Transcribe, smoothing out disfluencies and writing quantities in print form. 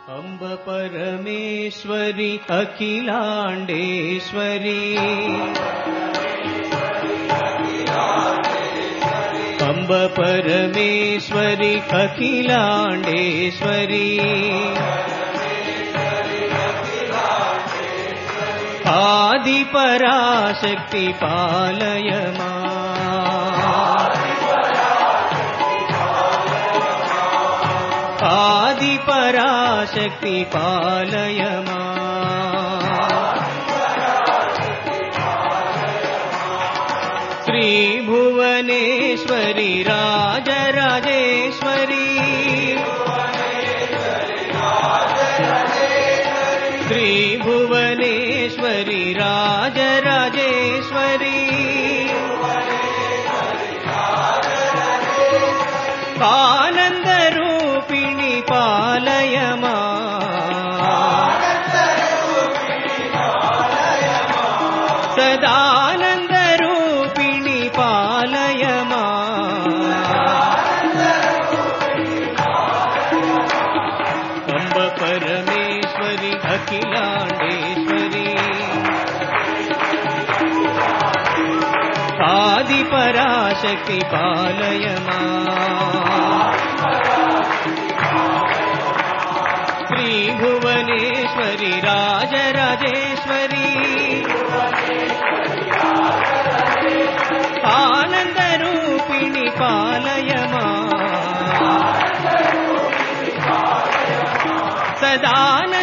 अम्ब परमेश्वरी अखिलाण्डेश्वरी अम्ब परमेश्वरी अखिलाण्डेश्वरी आदिपराशक्ति पालय आदिपराशक्ति पालय श्रीभुवनेश्वरी राजराजेश्वरी श्रीभुवनेश्वरी राजराजेश्वरी आनन्दरूपिणी पालय सदानन्दरूपिणी पालय अम्ब परमेश्वरी अखिलाण्डेश्वरी आदिपराशक्ति पालय श्रीभुवनेश्वरी राजराजेश्वरी आनन्दरूपिणी पालय सदानन्दरूपिणी